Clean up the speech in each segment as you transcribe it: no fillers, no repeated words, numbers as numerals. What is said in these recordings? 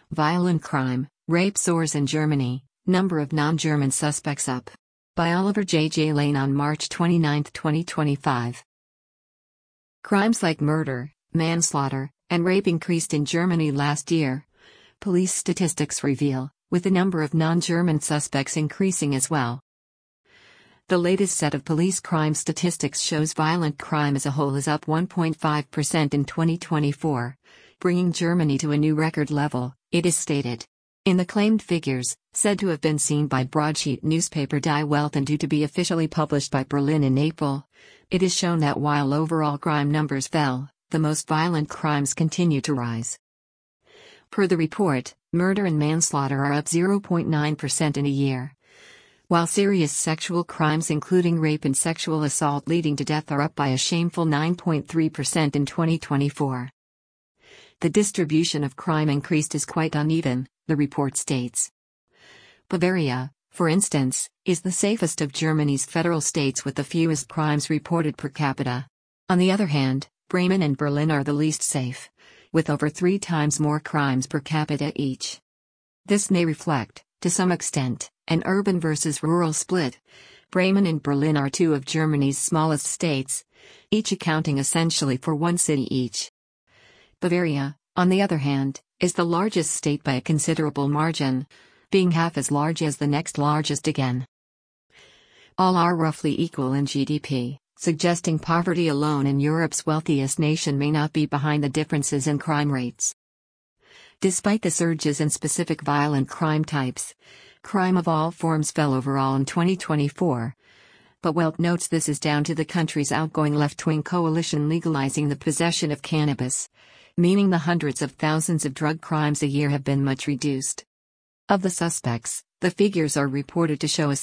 Violent crime, rape soars in Germany, number of non-German suspects up. By Oliver J. Lane on March 29, 2025. Crimes like murder, manslaughter, and rape increased in Germany last year. Police statistics reveal, with the number of non-German suspects increasing as well. The latest set of police crime statistics shows violent crime as a whole is up 1.5% in 2024, bringing Germany to a new record level, it is stated. In the claimed figures, said to have been seen by broadsheet newspaper Die Welt and due to be officially published by Berlin in April, it is shown that while overall crime numbers fell, the most violent crimes continue to rise. Per the report, murder and manslaughter are up 0.9% in a year, while serious sexual crimes including rape and sexual assault leading to death are up by a shameful 9.3% in 2024. The distribution of crime increased is quite uneven, the report states. Bavaria, for instance, is the safest of Germany's federal states with the fewest crimes reported per capita. On the other hand, Bremen and Berlin are the least safe, with over 3 times more crimes per capita each. This may reflect, to some extent, an urban versus rural split. Bremen and Berlin are 2 of Germany's smallest states, each accounting essentially for 1 city each. Bavaria, on the other hand, is the largest state by a considerable margin, being half as large as the next largest again. All are roughly equal in GDP, suggesting poverty alone in Europe's wealthiest nation may not be behind the differences in crime rates. Despite the surges in specific violent crime types, crime of all forms fell overall in 2024. But Welt notes this is down to the country's outgoing left-wing coalition legalizing the possession of cannabis, meaning the hundreds of thousands of drug crimes a year have been much reduced. Of the suspects, the figures are reported to show a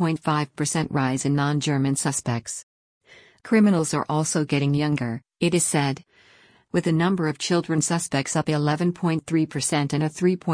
7.5% rise in non-German suspects. Criminals are also getting younger, it is said, with the number of children suspects up 11.3% and a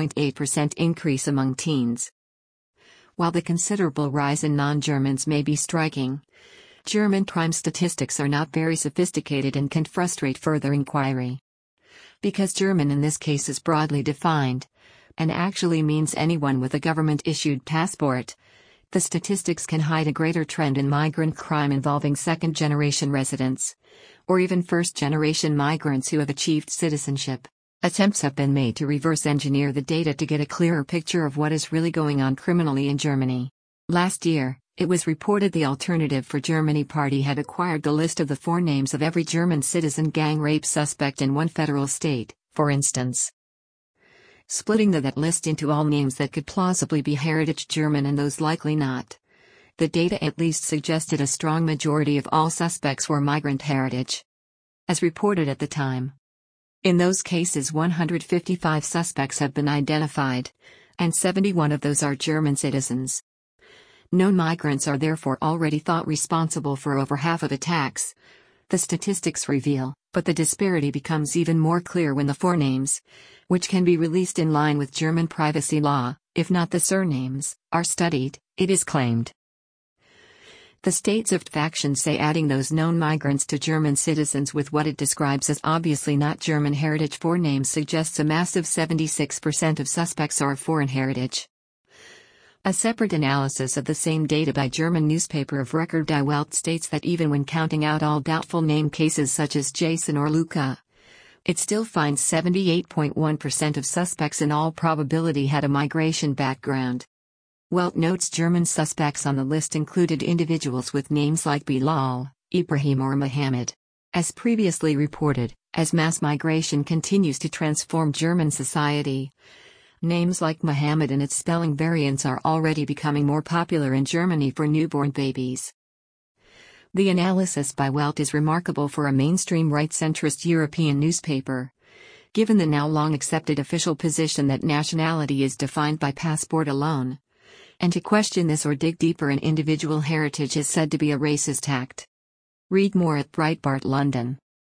3.8% increase among teens. While the considerable rise in non-Germans may be striking, German crime statistics are not very sophisticated and can frustrate further inquiry. Because German in this case is broadly defined, and actually means anyone with a government-issued passport, the statistics can hide a greater trend in migrant crime involving second-generation residents, or even first-generation migrants who have achieved citizenship. Attempts have been made to reverse engineer the data to get a clearer picture of what is really going on criminally in Germany. Last year, it was reported the Alternative for Germany party had acquired the list of the forenames of every German citizen gang rape suspect in one federal state, for instance. Splitting that list into all names that could plausibly be heritage German and those likely not. The data at least suggested a strong majority of all suspects were migrant heritage, as reported at the time. In those cases 155 suspects have been identified, and 71 of those are German citizens. Known migrants are therefore already thought responsible for over half of attacks, the statistics reveal, but the disparity becomes even more clear when the forenames, which can be released in line with German privacy law, if not the surnames, are studied, it is claimed. The Staatshaft say adding those known migrants to German citizens with what it describes as obviously not German heritage forenames suggests a massive 76% of suspects are of foreign heritage. A separate analysis of the same data by German newspaper of record Die Welt states that even when counting out all doubtful name cases such as Jason or Luca, it still finds 78.1% of suspects in all probability had a migration background. Welt notes German suspects on the list included individuals with names like Bilal, Ibrahim or Mohammed. As previously reported, as mass migration continues to transform German society, names like Mohammed and its spelling variants are already becoming more popular in Germany for newborn babies. The analysis by Welt is remarkable for a mainstream right-centrist European newspaper, given the now long accepted official position that nationality is defined by passport alone. And to question this or dig deeper in individual heritage is said to be a racist act. Read more at Breitbart London.